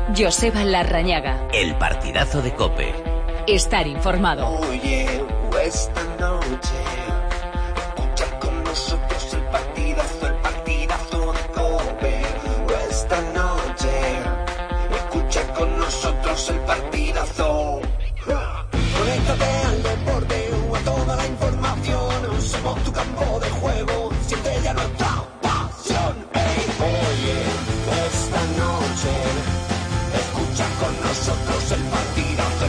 Joseba Larrañaga. El partidazo de COPE. Estar informado. Oye, esta noche escucha con nosotros el partidazo de COPE. Esta noche escucha con nosotros el partidazo. Conéctate al deporte o a toda la información. Somos tu campo de juego. Siente ya nuestra pasión. Oye, esta noche escucha con nosotros el partidazo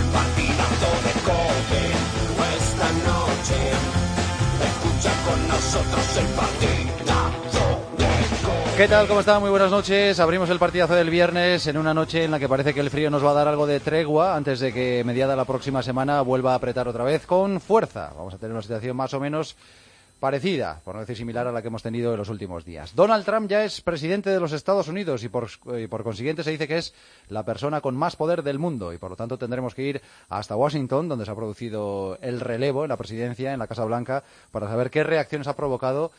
de COPE. Esta noche escucha con nosotros el partidazo de COPE. ¿Qué tal? ¿Cómo están? Muy buenas noches. Abrimos el partidazo del viernes en una noche en la que parece que el frío nos va a dar algo de tregua antes de que mediada la próxima semana vuelva a apretar otra vez con fuerza. Vamos a tener una situación más o menos parecida, por no decir similar a la que hemos tenido en los últimos días. Donald Trump ya es presidente de los Estados Unidos y por consiguiente se dice que es la persona con más poder del mundo y por lo tanto tendremos que ir hasta Washington, donde se ha producido el relevo en la presidencia, en la Casa Blanca, para saber qué reacciones ha provocado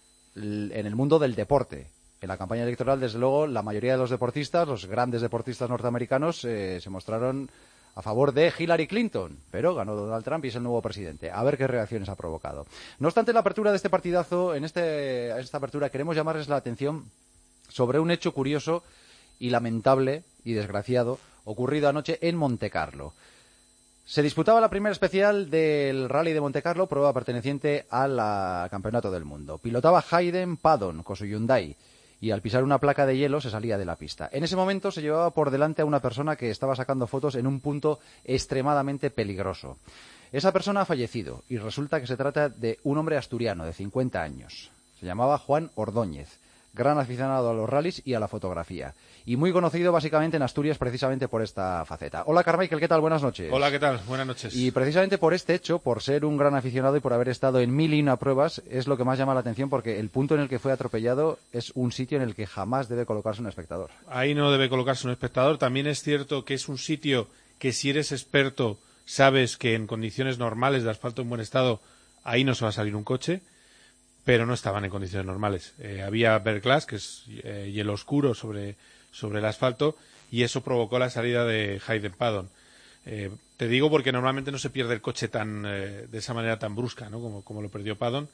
en el mundo del deporte. En la campaña electoral, desde luego, la mayoría de los deportistas, los grandes deportistas norteamericanos, se mostraron a favor de Hillary Clinton, pero ganó Donald Trump y es el nuevo presidente. A ver qué reacciones ha provocado. No obstante, la apertura de este partidazo, en esta apertura queremos llamarles la atención sobre un hecho curioso y lamentable y desgraciado ocurrido anoche en Montecarlo. Se disputaba la primera especial del Rally de Montecarlo, prueba perteneciente al Campeonato del Mundo. Pilotaba Hayden Paddon con su Hyundai y al pisar una placa de hielo se salía de la pista. En ese momento se llevaba por delante a una persona que estaba sacando fotos en un punto extremadamente peligroso. Esa persona ha fallecido y resulta que se trata de un hombre asturiano de 50 años. Se llamaba Juan Ordóñez, gran aficionado a los rallies y a la fotografía, y muy conocido básicamente en Asturias precisamente por esta faceta. Hola Carmichael, ¿qué tal? Buenas noches. Hola, ¿qué tal? Buenas noches. Y precisamente por este hecho, por ser un gran aficionado y por haber estado en 1001 pruebas, es lo que más llama la atención porque el punto en el que fue atropellado es un sitio en el que jamás debe colocarse un espectador. Ahí no debe colocarse un espectador. También es cierto que es un sitio que si eres experto sabes que en condiciones normales de asfalto en buen estado ahí no se va a salir un coche, pero no estaban en condiciones normales. Había verglass, que es hielo oscuro sobre el asfalto, y eso provocó la salida de Hayden Paddon. Te digo porque normalmente no se pierde el coche de esa manera tan brusca, ¿no? como lo perdió Paddon.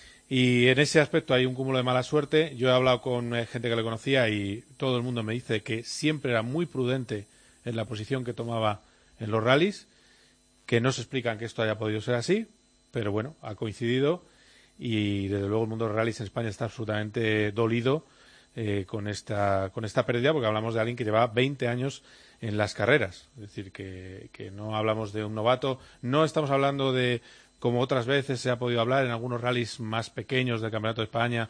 Y en ese aspecto hay un cúmulo de mala suerte. Yo he hablado con gente que le conocía y todo el mundo me dice que siempre era muy prudente en la posición que tomaba en los rallies, que no se explican que esto haya podido ser así, pero bueno, ha coincidido. Y desde luego el mundo de los rallies en España está absolutamente dolido con esta pérdida, porque hablamos de alguien que lleva 20 años en las carreras. Es decir, que no hablamos de un novato, no estamos hablando de, como otras veces se ha podido hablar en algunos rallies más pequeños del Campeonato de España,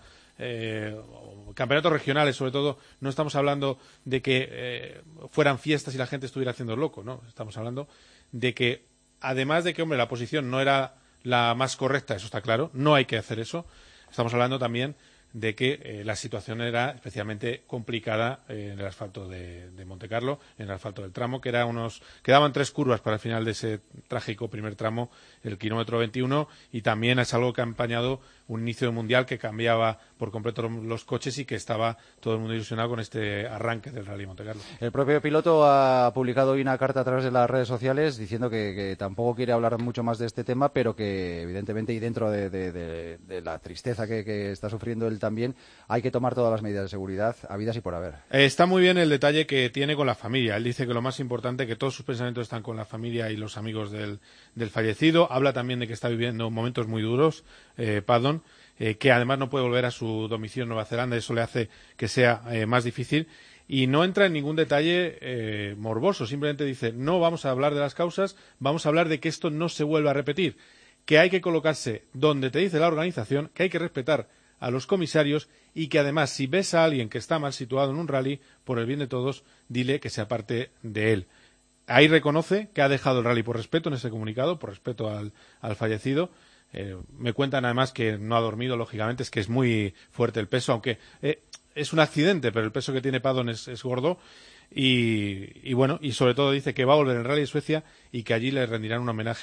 campeonatos regionales sobre todo, no estamos hablando de que fueran fiestas y la gente estuviera haciendo el loco, no, estamos hablando de que, además de que, hombre, la posición no era la más correcta, eso está claro, no hay que hacer eso. Estamos hablando también de que la situación era especialmente complicada en el asfalto de Montecarlo, en el asfalto del tramo, quedaban 3 curvas para el final de ese trágico primer tramo, el kilómetro 21, y también es algo que ha empañado un inicio de mundial que cambiaba por completo los coches y que estaba todo el mundo ilusionado con este arranque del Rally Montecarlo. El propio piloto ha publicado hoy una carta a través de las redes sociales diciendo que tampoco quiere hablar mucho más de este tema, pero que evidentemente y dentro de la tristeza que está sufriendo él también, hay que tomar todas las medidas de seguridad habidas y por haber. Está muy bien el detalle que tiene con la familia. Él dice que lo más importante, que todos sus pensamientos están con la familia y los amigos del fallecido. Habla también de que está viviendo momentos muy duros, Paddon, que además no puede volver a su domicilio en Nueva Zelanda, eso le hace que sea más difícil. Y no entra en ningún detalle morboso, simplemente dice, no vamos a hablar de las causas, vamos a hablar de que esto no se vuelva a repetir, que hay que colocarse donde te dice la organización, que hay que respetar a los comisarios y que además si ves a alguien que está mal situado en un rally, por el bien de todos, dile que se aparte de él. Ahí reconoce que ha dejado el rally por respeto en ese comunicado, por respeto al fallecido. Me cuentan además que no ha dormido, lógicamente, es que es muy fuerte el peso, aunque es un accidente, pero el peso que tiene Paddon es gordo. Y bueno, y sobre todo dice que va a volver el Rally de Suecia y que allí le rendirán un homenaje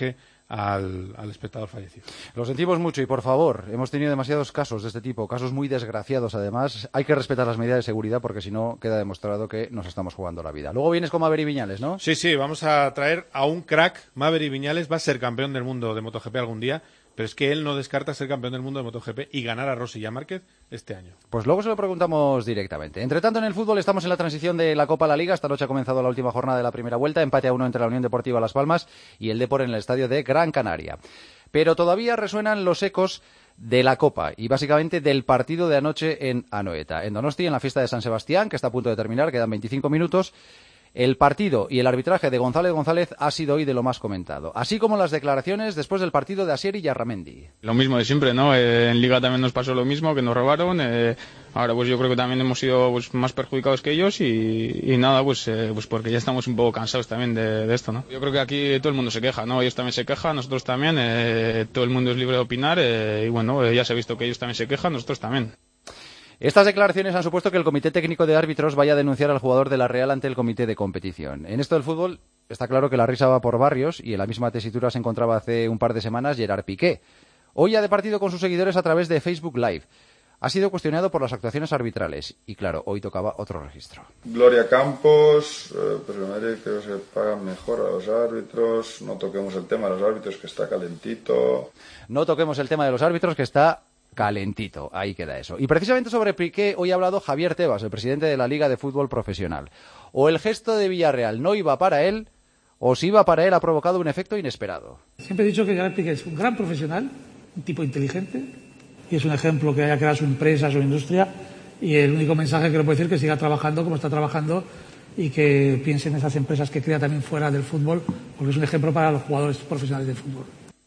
al espectador fallecido. Lo sentimos mucho y, por favor, hemos tenido demasiados casos de este tipo, casos muy desgraciados además. Hay que respetar las medidas de seguridad porque si no queda demostrado que nos estamos jugando la vida. Luego vienes con Maverick Viñales, ¿no? Sí, vamos a traer a un crack. Maverick Viñales va a ser campeón del mundo de MotoGP algún día, pero es que él no descarta ser campeón del mundo de MotoGP y ganar a Rossi y a Márquez este año. Pues luego se lo preguntamos directamente. Entre tanto, en el fútbol estamos en la transición de la Copa a la Liga. Esta noche ha comenzado la última jornada de la primera vuelta, empate a 1 entre la Unión Deportiva Las Palmas y el Depor en el estadio de Gran Canaria. Pero todavía resuenan los ecos de la Copa y básicamente del partido de anoche en Anoeta. En Donosti, en la fiesta de San Sebastián, que está a punto de terminar, quedan 25 minutos. El partido y el arbitraje de González González ha sido hoy de lo más comentado, así como las declaraciones después del partido de Asier y Yarramendi. Lo mismo de siempre, ¿no? En Liga también nos pasó lo mismo, que nos robaron. Ahora pues yo creo que también hemos sido pues, más perjudicados que ellos y nada, pues porque ya estamos un poco cansados también de esto, ¿no? Yo creo que aquí todo el mundo se queja, ¿no? Ellos también se quejan, nosotros también, todo el mundo es libre de opinar y bueno, ya se ha visto que ellos también se quejan, nosotros también. Estas declaraciones han supuesto que el Comité Técnico de Árbitros vaya a denunciar al jugador de la Real ante el Comité de Competición. En esto del fútbol está claro que la risa va por barrios y en la misma tesitura se encontraba hace un par de semanas Gerard Piqué. Hoy ha departido con sus seguidores a través de Facebook Live. Ha sido cuestionado por las actuaciones arbitrales y claro, hoy tocaba otro registro. Gloria Campos, pero en Madrid creo que se pagan mejor a los árbitros, no toquemos el tema de los árbitros que está calentito. No toquemos el tema de los árbitros que está calentito, ahí queda eso. Y precisamente sobre Piqué hoy ha hablado Javier Tebas, el presidente de la Liga de Fútbol Profesional. O el gesto de Villarreal no iba para él, o si iba para él ha provocado un efecto inesperado. Siempre he dicho que Gerard Piqué es un gran profesional, un tipo inteligente, y es un ejemplo que haya creado su empresa, su industria, y el único mensaje que le puedo decir es que siga trabajando como está trabajando y que piense en esas empresas que crea también fuera del fútbol, porque es un ejemplo para los jugadores profesionales del fútbol.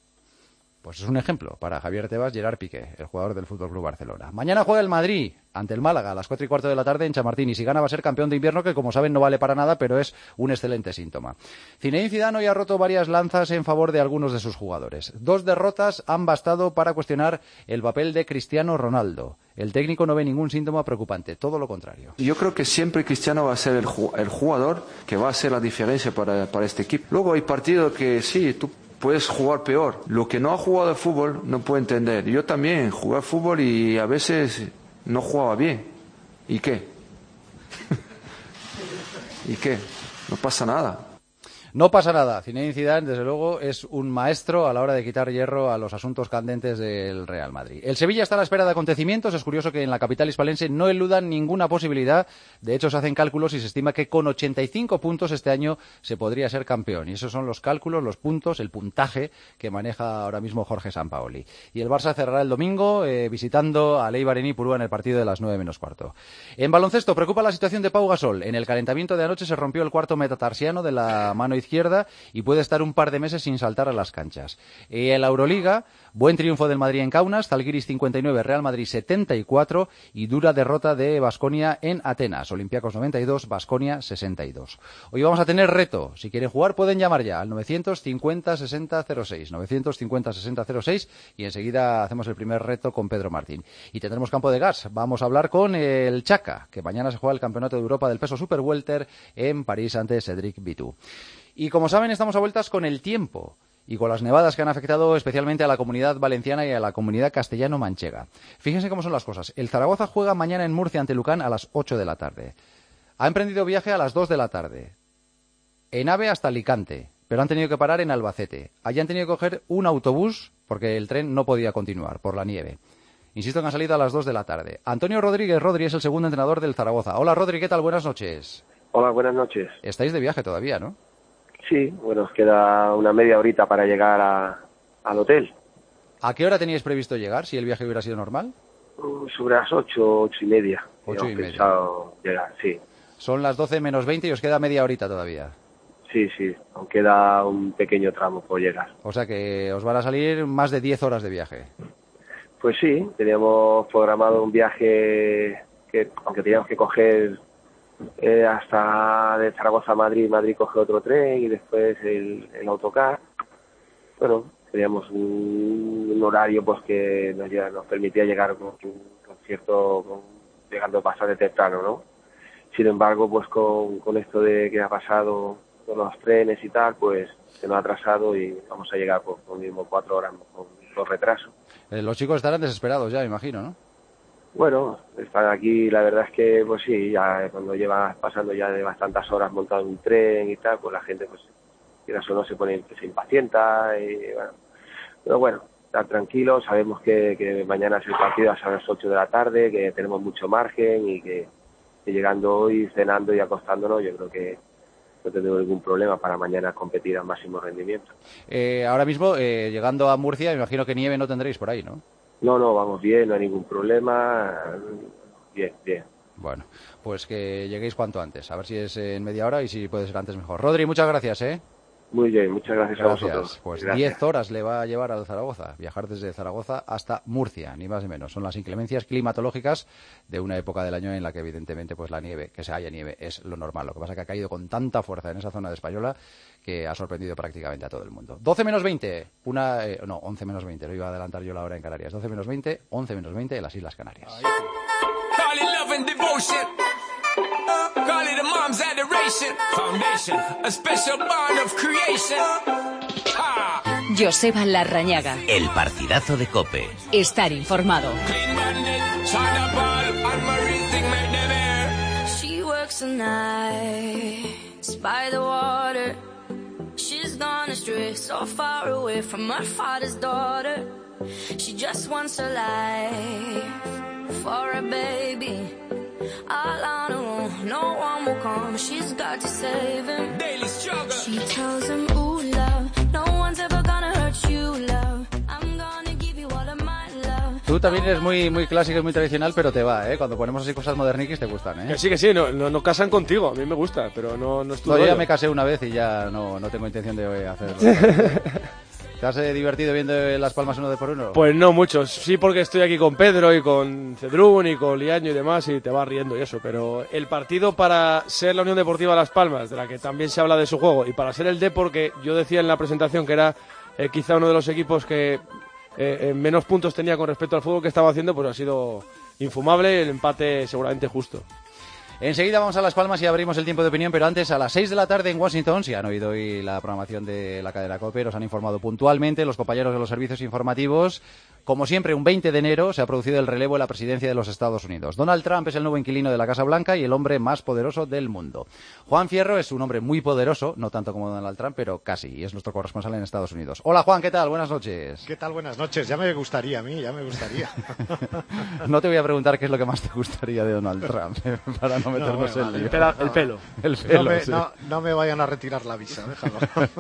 Pues es un ejemplo para Javier Tebas, Gerard Piqué, el jugador del Fútbol Club Barcelona. Mañana juega el Madrid ante el Málaga a las 4:15 de la tarde en Chamartín y si gana va a ser campeón de invierno, que como saben no vale para nada, pero es un excelente síntoma. Zinedine Zidane hoy ha roto varias lanzas en favor de algunos de sus jugadores. 2 derrotas han bastado para cuestionar el papel de Cristiano Ronaldo. El técnico no ve ningún síntoma preocupante, todo lo contrario. Yo creo que siempre Cristiano va a ser el jugador que va a hacer la diferencia para este equipo. Luego hay partidos que sí, tú puedes jugar peor. Lo que no ha jugado al fútbol no puede entender. Yo también jugué al fútbol y a veces no jugaba bien. ¿Y qué? ¿Y qué? No pasa nada. No pasa nada. Zinedine Zidane, desde luego, es un maestro a la hora de quitar hierro a los asuntos candentes del Real Madrid. El Sevilla está a la espera de acontecimientos. Es curioso que en la capital hispalense no eludan ninguna posibilidad. De hecho, se hacen cálculos y se estima que con 85 puntos este año se podría ser campeón. Y esos son los cálculos, los puntos, el puntaje que maneja ahora mismo Jorge Sampaoli. Y el Barça cerrará el domingo visitando a Eibar en Ipurúa en el partido de las 9:15. En baloncesto, preocupa la situación de Pau Gasol. En el calentamiento de anoche se rompió el cuarto metatarsiano de la mano izquierda y puede estar un par de meses sin saltar a las canchas. En la Euroliga, buen triunfo del Madrid en Kaunas, Zalgiris 59, Real Madrid 74 y dura derrota de Baskonia en Atenas, Olympiacos 92, Baskonia 62. Hoy vamos a tener reto, si quieren jugar pueden llamar ya al 950-6006, 950-6006 y enseguida hacemos el primer reto con Pedro Martín. Y tendremos campo de gas, vamos a hablar con el Chaka, que mañana se juega el Campeonato de Europa del peso super welter en París ante Cédric Vitou. Y como saben, estamos a vueltas con el tiempo y con las nevadas que han afectado especialmente a la comunidad valenciana y a la comunidad castellano-manchega. Fíjense cómo son las cosas. El Zaragoza juega mañana en Murcia ante Lucan a las 8 de la tarde. Ha emprendido viaje a las 2 de la tarde. En AVE hasta Alicante, pero han tenido que parar en Albacete. Allí han tenido que coger un autobús porque el tren no podía continuar por la nieve. Insisto que han salido a las 2 de la tarde. Antonio Rodríguez Rodri es el segundo entrenador del Zaragoza. Hola Rodri, ¿qué tal? Buenas noches. Hola, buenas noches. Estáis de viaje todavía, ¿no? Sí, bueno, nos queda una media horita para llegar al hotel. ¿A qué hora teníais previsto llegar, si el viaje hubiera sido normal? Sobre las 8:30. 8:30. Pensado llegar, sí. Son las 12 menos 20 y os queda media horita todavía. Sí, aún queda un pequeño tramo por llegar. O sea que os van a salir más de 10 horas de viaje. Pues sí, teníamos programado un viaje que, aunque teníamos que coger hasta de Zaragoza a Madrid coge otro tren y después el autocar. Bueno, teníamos un horario pues que nos permitía llegar llegando bastante temprano, ¿no? Sin embargo, pues con esto de que ha pasado los trenes y tal, pues se nos ha atrasado y vamos a llegar por mismo 4 horas con retraso. Los chicos estarán desesperados ya, me imagino, ¿no? Bueno, estar aquí, la verdad es que, pues sí, ya cuando llevas pasando ya de bastantes horas montado en un tren y tal, pues la gente, pues, quieras o no, se impacienta y bueno. Pero bueno, estar tranquilos, sabemos que mañana es el partido a las 8 de la tarde, que tenemos mucho margen y que llegando hoy, cenando y acostándonos, yo creo que no tenemos ningún problema para mañana competir al máximo rendimiento. Ahora mismo, llegando a Murcia, me imagino que nieve no tendréis por ahí, ¿no? No, vamos bien, no hay ningún problema. Bien. Bueno, pues que lleguéis cuanto antes. A ver si es en media hora y si puede ser antes mejor. Rodri, muchas gracias, ¿eh? Muy bien, muchas gracias a vosotros. Pues gracias. 10 horas le va a llevar al Zaragoza, viajar desde Zaragoza hasta Murcia, ni más ni menos. Son las inclemencias climatológicas de una época del año en la que evidentemente pues la nieve, que se haya nieve, es lo normal. Lo que pasa es que ha caído con tanta fuerza en esa zona de Española que ha sorprendido prácticamente a todo el mundo. 12 menos 20, 11 menos 20, lo iba a adelantar yo la hora en Canarias. 12 menos 20, 11 menos 20 en las Islas Canarias. Call it a mom's adoration. Foundation, a special bond of creation. Joseba Larrañaga. El partidazo de COPE. Estar informado. She works the nights by the water. She's gone astray, so far away from her father's daughter. She just wants a life for a baby. All on her own, no one will come. She's got to save him. Daily struggle. She tells him, ooh, love, no one's ever gonna hurt you, love. I'm gonna give you all of my love. Tú también eres muy clásico y muy tradicional, pero te va, ¿eh? Cuando ponemos así cosas moderniquis te gustan, ¿eh? Que sí, no casan contigo. A mí me gusta, pero no es tu rollo. Yo ya me casé una vez y ya no tengo intención de hacerlo. ¿Te has divertido viendo Las Palmas 1 de por 1? Pues no mucho. Sí, porque estoy aquí con Pedro y con Cedrún y con Liaño y demás y te vas riendo y eso. Pero el partido para ser la Unión Deportiva Las Palmas, de la que también se habla de su juego, y para ser el Depor, que yo decía en la presentación que era quizá uno de los equipos que menos puntos tenía con respecto al fútbol que estaba haciendo, pues ha sido infumable, el empate seguramente justo. Enseguida vamos a Las Palmas y abrimos el tiempo de opinión, pero antes a las 6 de la tarde en Washington, si han oído hoy la programación de la cadena COPE, nos han informado puntualmente los compañeros de los servicios informativos. Como siempre, un 20 de enero se ha producido el relevo en la presidencia de los Estados Unidos. Donald Trump es el nuevo inquilino de la Casa Blanca y el hombre más poderoso del mundo. Juan Fierro es un hombre muy poderoso, no tanto como Donald Trump, pero casi, y es nuestro corresponsal en Estados Unidos. Hola Juan, ¿qué tal? Buenas noches. ¿Qué tal? Buenas noches. Ya me gustaría. No te voy a preguntar qué es lo que más te gustaría de Donald Trump, para no meternos en lío. El pelo. No me vayan a retirar la visa, déjalo.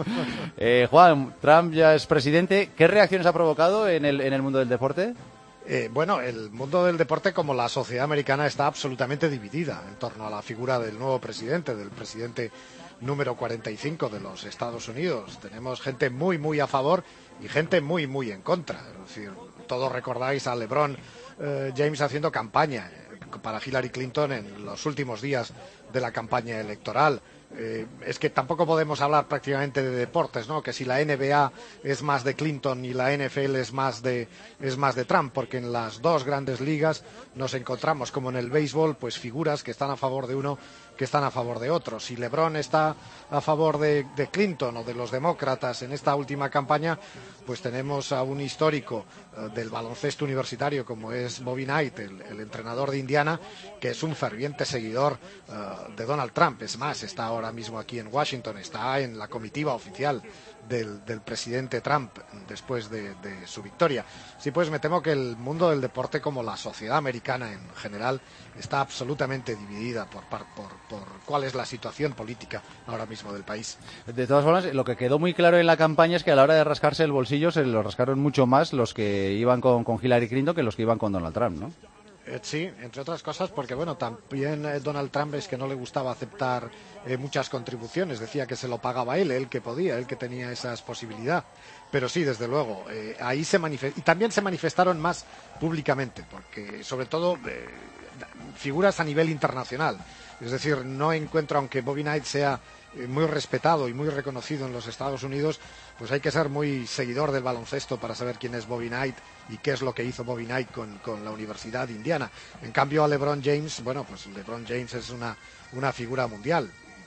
Juan, Trump ya es presidente. ¿Qué reacciones ha provocado en el mundo del deporte? Bueno, el mundo del deporte, como la sociedad americana, está absolutamente dividida en torno a la figura del nuevo presidente, del presidente número 45 de los Estados Unidos. Tenemos gente muy a favor y gente muy en contra. Es decir, todos recordáis a LeBron James haciendo campaña para Hillary Clinton en los últimos días de la campaña electoral. Es que tampoco podemos hablar prácticamente de deportes, ¿no? Que si la NBA es más de Clinton y la NFL es más de Trump, porque en las dos grandes ligas nos encontramos, como en el béisbol, pues figuras que están a favor de uno, que están a favor de otro. Si LeBron está a favor de Clinton o de los demócratas en esta última campaña, pues tenemos a un histórico del baloncesto universitario como es Bobby Knight, el entrenador de Indiana, que es un ferviente seguidor de Donald Trump. Es más, está ahora mismo aquí en Washington, está en la comitiva oficial del presidente Trump después de su victoria. Sí, pues me temo que el mundo del deporte, como la sociedad americana en general, está absolutamente dividida por cuál es la situación política ahora mismo del país. De todas formas, lo que quedó muy claro en la campaña es que a la hora de rascarse el bolsillo se lo rascaron mucho más los que iban con Hillary Clinton que los que iban con Donald Trump, ¿no? Sí, entre otras cosas porque, bueno, también Donald Trump es que no le gustaba aceptar muchas contribuciones, decía que se lo pagaba él que podía, él que tenía esa posibilidad. Pero sí, desde luego, ahí y también se manifestaron más públicamente, porque sobre todo figuras a nivel internacional. Es decir, no encuentro, aunque Bobby Knight sea muy respetado y muy reconocido en los Estados Unidos, pues hay que ser muy seguidor del baloncesto para saber quién es Bobby Knight y qué es lo que hizo Bobby Knight con la Universidad de Indiana. En cambio a LeBron James, bueno, pues LeBron James es una figura mundial.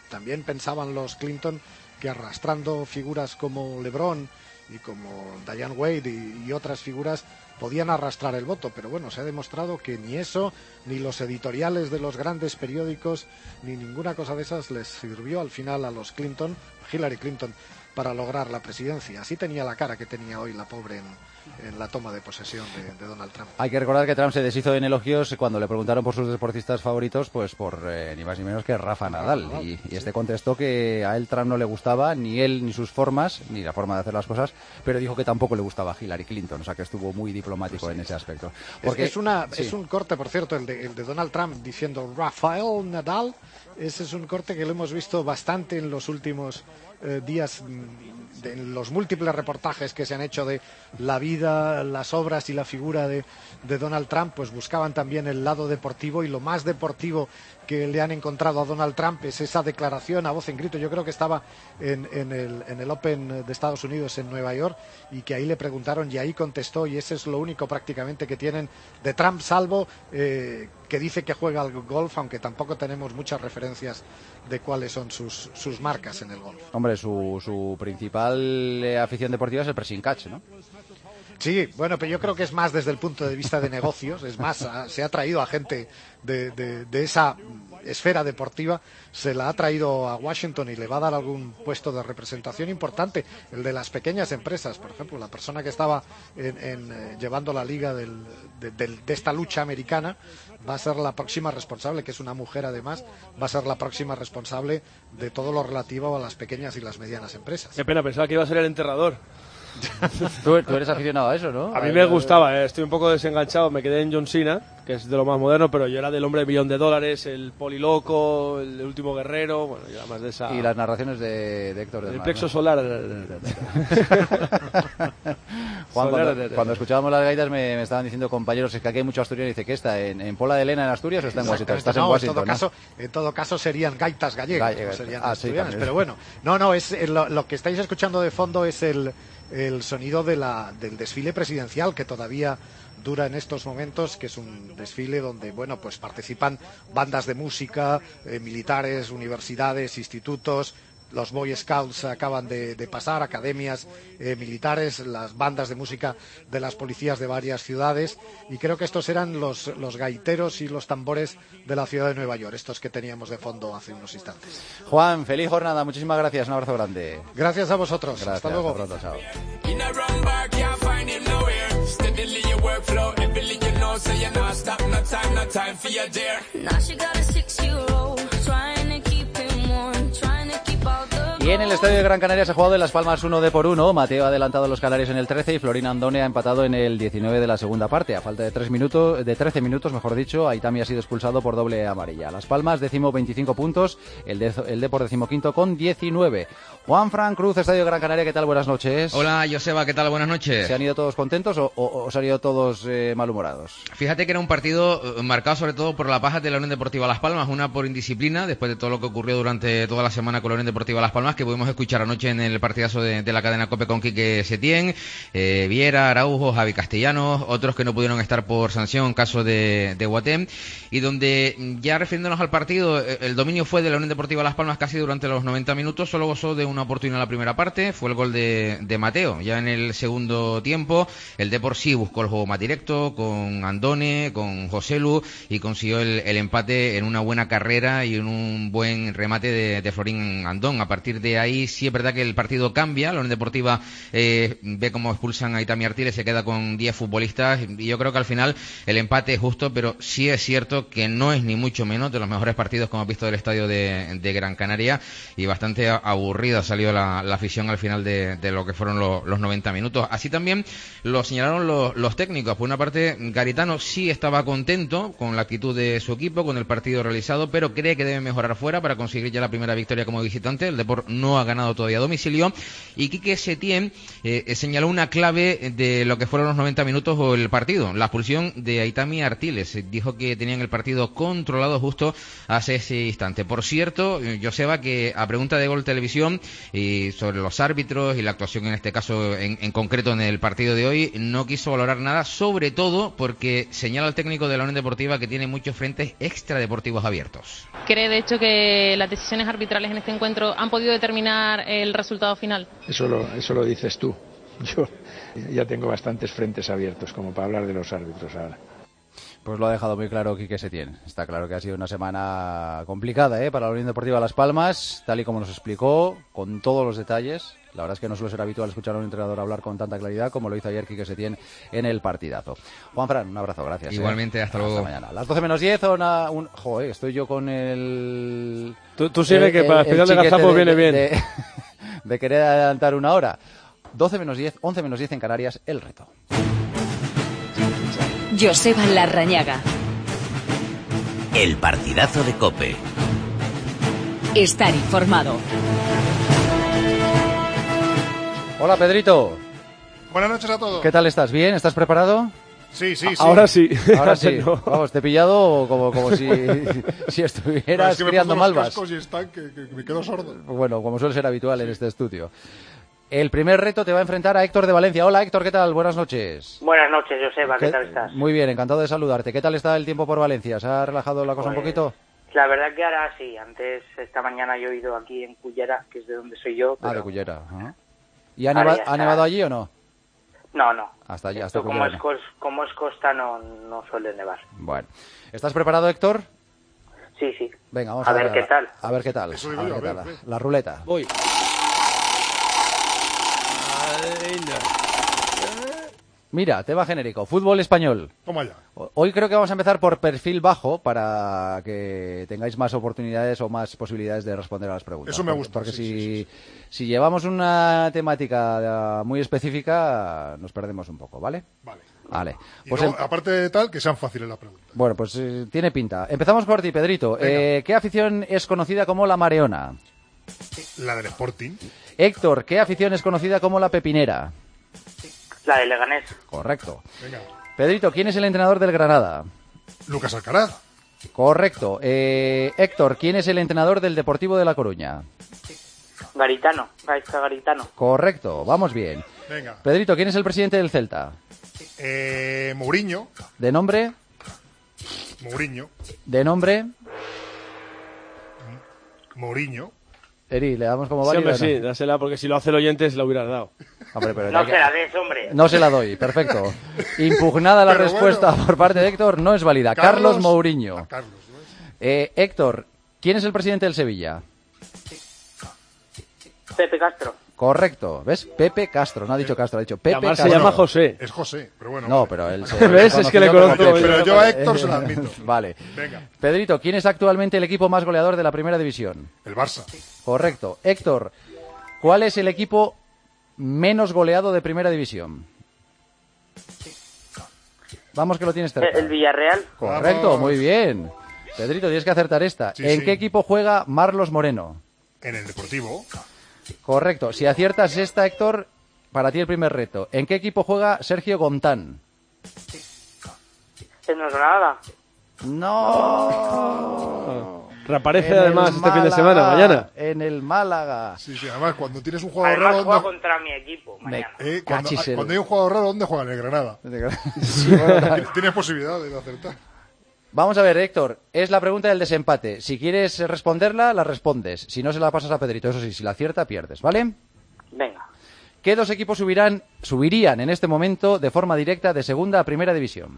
también pensaban los Clinton que arrastrando figuras como LeBron y como Diane Wade y otras figuras podían arrastrar el voto, pero bueno, se ha demostrado que ni eso, ni los editoriales de los grandes periódicos, ni ninguna cosa de esas les sirvió al final a los Clinton, Hillary Clinton, para lograr la presidencia. Así tenía la cara que tenía hoy la pobre en la toma de posesión de Donald Trump. Hay que recordar que Trump se deshizo en elogios cuando le preguntaron por sus deportistas favoritos, pues por ni más ni menos que Rafa Nadal. Y este contestó que a él Trump no le gustaba, ni él, ni sus formas, ni la forma de hacer las cosas, pero dijo que tampoco le gustaba Hillary Clinton, o sea que estuvo muy diplomático en ese aspecto. Porque, es un corte, por cierto, el de Donald Trump diciendo Rafael Nadal. Ese es un corte que lo hemos visto bastante en los últimos días, en los múltiples reportajes que se han hecho de la vida, las obras y la figura de Donald Trump, pues buscaban también el lado deportivo, y lo más deportivo que le han encontrado a Donald Trump es esa declaración a voz en grito. Yo creo que estaba en el Open de Estados Unidos en Nueva York, y que ahí le preguntaron y ahí contestó, y ese es lo único prácticamente que tienen de Trump, salvo que dice que juega al golf, aunque tampoco tenemos muchas referencias de cuáles son sus marcas en el golf. Hombre, su principal afición deportiva es el pressing catch, ¿no? Sí, bueno, pero yo creo que es más desde el punto de vista de negocios, es más, se ha traído a gente de esa esfera deportiva, se la ha traído a Washington y le va a dar algún puesto de representación importante, el de las pequeñas empresas, por ejemplo, la persona que estaba llevando la liga de esta lucha americana va a ser la próxima responsable, que es una mujer además, va a ser la próxima responsable de todo lo relativo a las pequeñas y las medianas empresas. Qué pena, pensaba que iba a ser el enterrador. Tú eres aficionado a eso, ¿no? A mí me gustaba, estoy un poco desenganchado, me quedé en John Cena, que es de lo más moderno, pero yo era del hombre $1 billón, el poliloco, el último guerrero, bueno, yo era más de esa... Y las narraciones de Héctor del El Mar, plexo ¿no? solar. Juan, cuando escuchábamos las gaitas me estaban diciendo compañeros, es que aquí hay mucho asturiano, y dice, ¿qué está? ¿En Pola de Elena en Asturias o está en Washington? Estás en Washington, en todo caso serían gaitas gallegas, no serían asturianas, sí, pero bueno, es lo que estáis escuchando de fondo es el sonido del desfile presidencial, que todavía dura en estos momentos, que es un desfile donde, bueno, pues participan bandas de música, militares, universidades, institutos, los Boy Scouts acaban de pasar, academias militares, las bandas de música de las policías de varias ciudades, y creo que estos eran los gaiteros y los tambores de la ciudad de Nueva York, estos que teníamos de fondo hace unos instantes. Juan, feliz jornada, muchísimas gracias, un abrazo grande. Gracias a vosotros, gracias, hasta luego. Hasta pronto, chao. Y en el estadio de Gran Canaria se ha jugado en Las Palmas 1-1. Mateo ha adelantado a los canarios en el 13 y Florín Andone ha empatado en el 19 de la segunda parte. A falta de 13 minutos, mejor dicho, Aitami ha sido expulsado por doble amarilla. Las Palmas, 25 puntos, el Depor 15º con 19. Juan Fran Cruz, estadio de Gran Canaria, ¿qué tal? Buenas noches. Hola, Joseba, ¿qué tal? Buenas noches. ¿Se han ido todos contentos o se han ido todos malhumorados? Fíjate que era un partido marcado sobre todo por la baja de la Unión Deportiva Las Palmas, una por indisciplina, después de todo lo que ocurrió durante toda la semana con la Unión Deportiva Las Palmas, que pudimos escuchar anoche en el partidazo de la cadena COPE con Quique Setién, Viera, Araujo, Javi Castellanos, otros que no pudieron estar por sanción, caso de Guatém, y donde, ya refiriéndonos al partido, el dominio fue de la Unión Deportiva Las Palmas casi durante los 90 minutos, solo gozó de una oportunidad en la primera parte, fue el gol de Mateo. Ya en el segundo tiempo, el Depor sí buscó el juego más directo, con Andone, con Joselu, y consiguió el empate en una buena carrera y en un buen remate de Florín Andón. A partir de ahí sí es verdad que el partido cambia, la Unión Deportiva ve cómo expulsan a Aitami Artiles, se queda con 10 futbolistas, y yo creo que al final el empate es justo, pero sí es cierto que no es ni mucho menos de los mejores partidos que hemos visto del estadio de Gran Canaria, y bastante aburrida salió la afición al final de lo que fueron los 90 minutos. Así también lo señalaron los técnicos. Por una parte, Garitano sí estaba contento con la actitud de su equipo, con el partido realizado, pero cree que debe mejorar fuera para conseguir ya la primera victoria como visitante. El Depor no ha ganado todavía a domicilio. Y Quique Setién señaló una clave de lo que fueron los 90 minutos o el partido, la expulsión de Aitami Artiles. Dijo que tenían el partido controlado justo hace ese instante. Por cierto, Joseba, que a pregunta de Gol Televisión sobre los árbitros y la actuación en este caso en concreto en el partido de hoy, no quiso valorar nada, sobre todo porque señala el técnico de la Unión Deportiva que tiene muchos frentes extradeportivos abiertos. ¿Cree de hecho que las decisiones arbitrales en este encuentro han podido determinar el resultado final? Eso lo dices tú. Yo ya tengo bastantes frentes abiertos como para hablar de los árbitros ahora. Pues lo ha dejado muy claro Quique Setién. Está claro que ha sido una semana complicada para la Unión Deportiva Las Palmas, tal y como nos explicó, con todos los detalles. La verdad es que no suele ser habitual escuchar a un entrenador hablar con tanta claridad como lo hizo ayer Quique Setién en el partidazo. Juanfran, un abrazo, gracias. Igualmente, hasta luego. Hasta mañana. Las 12 menos 10, joder, estoy yo con el... Tú sigue que para el especial de Gazapo viene bien. De querer adelantar una hora. 12 menos 10, 11 menos 10 en Canarias, el reto. Joseba Larrañaga. El partidazo de COPE. Estar informado. Hola, Pedrito. Buenas noches a todos. ¿Qué tal estás? ¿Bien? ¿Estás preparado? Sí. Ahora sí. Ahora sí. No. Vamos, te he pillado como si estuvieras criando malvas. Es que me pongo los cascos y están que me quedo sordo. Bueno, como suele ser habitual en este estudio. El primer reto te va a enfrentar a Héctor de Valencia. Hola, Héctor, ¿qué tal? Buenas noches. Buenas noches, Joseba, ¿qué tal estás? Muy bien, encantado de saludarte. ¿Qué tal está el tiempo por Valencia? ¿Se ha relajado la cosa un poquito? La verdad que ahora sí. Antes, esta mañana yo he ido aquí en Cullera, que es de donde soy yo. De Cullera. Ajá. ¿Y ha nevado allí o no? No. Hasta allí, hasta Cullera. Como es costa, no suele nevar. Bueno. ¿Estás preparado, Héctor? Sí. Venga, vamos a ver qué tal. A ver qué tal. Eso digo yo, a ver. La ruleta. Voy. Mira, tema genérico. Fútbol español. Toma ya. Hoy creo que vamos a empezar por perfil bajo para que tengáis más oportunidades o más posibilidades de responder a las preguntas. Eso me gusta. Porque si llevamos una temática muy específica, nos perdemos un poco, ¿vale? Vale. Y Pues luego, aparte de tal, que sean fáciles las preguntas. Bueno, pues tiene pinta. Empezamos por ti, Pedrito. ¿Qué afición es conocida como la Mareona? La del Sporting. Héctor, ¿qué afición es conocida como la Pepinera? La de Leganés. Correcto. Venga. Pedrito, ¿quién es el entrenador del Granada? Lucas Alcaraz. Correcto. Héctor, ¿quién es el entrenador del Deportivo de La Coruña? Gaizka Garitano. Correcto, vamos bien. Venga. Pedrito, ¿quién es el presidente del Celta? Mourinho. ¿De nombre? Mourinho. ¿De nombre? Mourinho. Eri, ¿le damos como válida? Sí, dásela, porque si lo hace el oyente se la hubieras dado. Hombre, pero No se la des, hombre. No se la doy, perfecto. Impugnada la respuesta por parte de Héctor, no es válida. Carlos Mourinho. Héctor, ¿quién es el presidente del Sevilla? Pepe Castro. Correcto, ¿ves? Pepe Castro, no ha dicho Castro, ha dicho Pepe Castro. Se llama José. Es José, pero bueno. No, pero él se... ¿Ves? Es que le conozco. Pero yo a Héctor se lo admito. Vale. Venga. Pedrito, ¿quién es actualmente el equipo más goleador de la Primera División? El Barça. Correcto. Héctor, ¿cuál es el equipo menos goleado de Primera División? Vamos que lo tienes cerca. El Villarreal. Correcto, Vamos. muy bien. Pedrito, tienes que acertar esta. Sí, ¿En sí. qué equipo juega Marlos Moreno? En el Deportivo. Correcto. Si aciertas esta, Héctor, para ti el primer reto. ¿En qué equipo juega Sergio Gontán? En el Granada. No. Reaparece En además el este fin de Málaga, semana, mañana. En el Málaga. Sí, además cuando tienes un jugador Además raro... juega ¿dónde... contra mi equipo mañana. Cuando hay un jugador raro, ¿dónde juega? En el Granada. Sí, bueno, Tienes posibilidades de acertar. Vamos a ver, Héctor, es la pregunta del desempate. Si quieres responderla, la respondes. Si no, se la pasas a Pedrito. Eso sí, si la acierta, pierdes, ¿vale? Venga. ¿Qué dos equipos subirían en este momento de forma directa de segunda a primera división?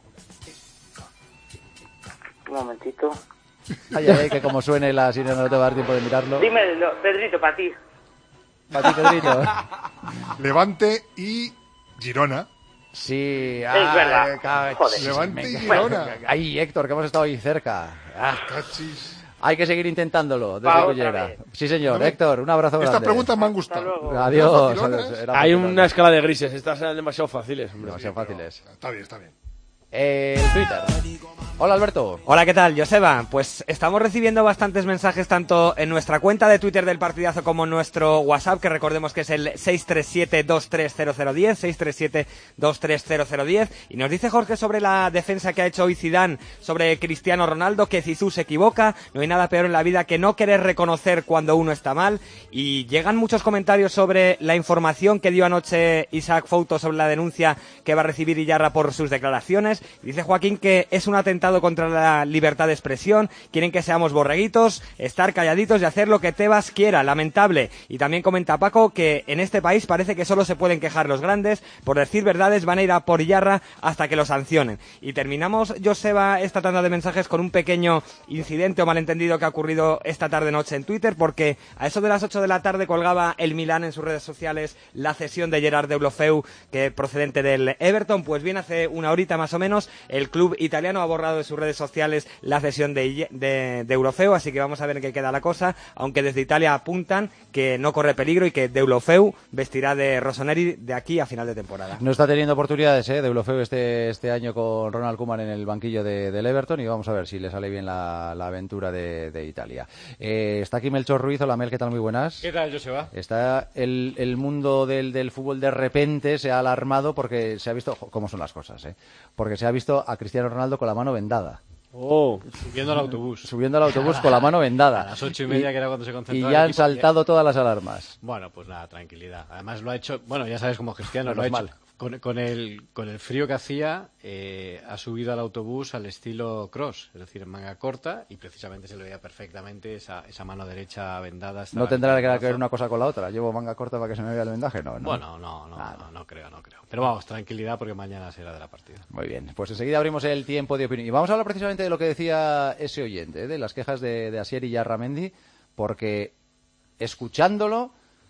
Un momentito. Ay, que como suene la sirena no te va a dar tiempo de mirarlo. Dímelo, Pedrito, para ti. Para ti, Pedrito. Levante y Girona. Sí, Es verdad. Joder. Levante y Girona. Ay, Héctor, que hemos estado ahí cerca. Cachis. Hay que seguir intentándolo. Desde Va, Cullera. otra vez. Sí, señor. Héctor, un abrazo grande. Estas preguntas me han gustado. Adiós. Era Hay facilón. una escala de grises. Estas eran demasiado fáciles, hombre. Demasiado fáciles. Está bien, está bien. El Twitter. Hola, Alberto. Hola, ¿qué tal, Joseba? Pues estamos recibiendo bastantes mensajes tanto en nuestra cuenta de Twitter del Partidazo como en nuestro WhatsApp, que recordemos que es el 637-230010, 637-230010, y nos dice Jorge sobre la defensa que ha hecho hoy Zidane sobre Cristiano Ronaldo, que Zizou se equivoca, no hay nada peor en la vida que no querer reconocer cuando uno está mal, y llegan muchos comentarios sobre la información que dio anoche Isaac Fouto sobre la denuncia que va a recibir Iyarra por sus declaraciones. Dice Joaquín que es un atentado contra la libertad de expresión, quieren que seamos borreguitos, estar calladitos y hacer lo que Tebas quiera, lamentable. Y también comenta Paco que en este país parece que solo se pueden quejar los grandes, por decir verdades van a ir a por Iyarra hasta que lo sancionen. Y terminamos, Joseba, esta tanda de mensajes con un pequeño incidente o malentendido que ha ocurrido esta tarde-noche en Twitter, porque a eso de las 8 de la tarde colgaba el Milán en sus redes sociales la cesión de Gerard Deulofeu, que procedente del Everton. Pues bien, hace una horita más o menos, el club italiano ha borrado de sus redes sociales la cesión de Deulofeu, así que vamos a ver en qué queda la cosa, aunque desde Italia apuntan que no corre peligro y que Deulofeu vestirá de Rossoneri de aquí a final de temporada. No está teniendo oportunidades, Deulofeu este año con Ronald Koeman en el banquillo del Everton, y vamos a ver si le sale bien la aventura de Italia. Está aquí Melchor Ruiz. Hola, Mel, ¿qué tal? Muy buenas. ¿Qué tal, Joseba? Está el mundo del fútbol, de repente se ha alarmado porque se ha visto cómo son las cosas, porque se ha visto a Cristiano Ronaldo con la mano vendada. Subiendo al autobús. Subiendo al autobús con la mano vendada. A las 8:30, que era cuando se concentraba. Y ya han saltado todas las alarmas. Bueno, pues nada, tranquilidad. Además lo ha hecho, bueno, ya sabes cómo Cristiano Menos lo ha mal. hecho. Con el frío que hacía, ha subido al autobús al estilo cross, es decir, en manga corta, y precisamente se le veía perfectamente esa mano derecha vendada. ¿No tendrá que ver una cosa con la otra? ¿Llevo manga corta para que se me vea el vendaje? No. Bueno, no creo. Pero vamos, tranquilidad, porque mañana será de la partida. Muy bien, pues enseguida abrimos el tiempo de opinión. Y vamos a hablar precisamente de lo que decía ese oyente, de las quejas de Asier Iyarramendi, porque escuchándolo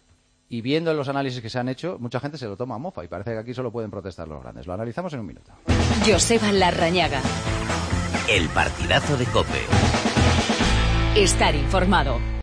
y viendo los análisis que se han hecho, mucha gente se lo toma a mofa y parece que aquí solo pueden protestar los grandes. Lo analizamos en un minuto. Joseba Larrañaga. El partidazo de COPE. Estar informado.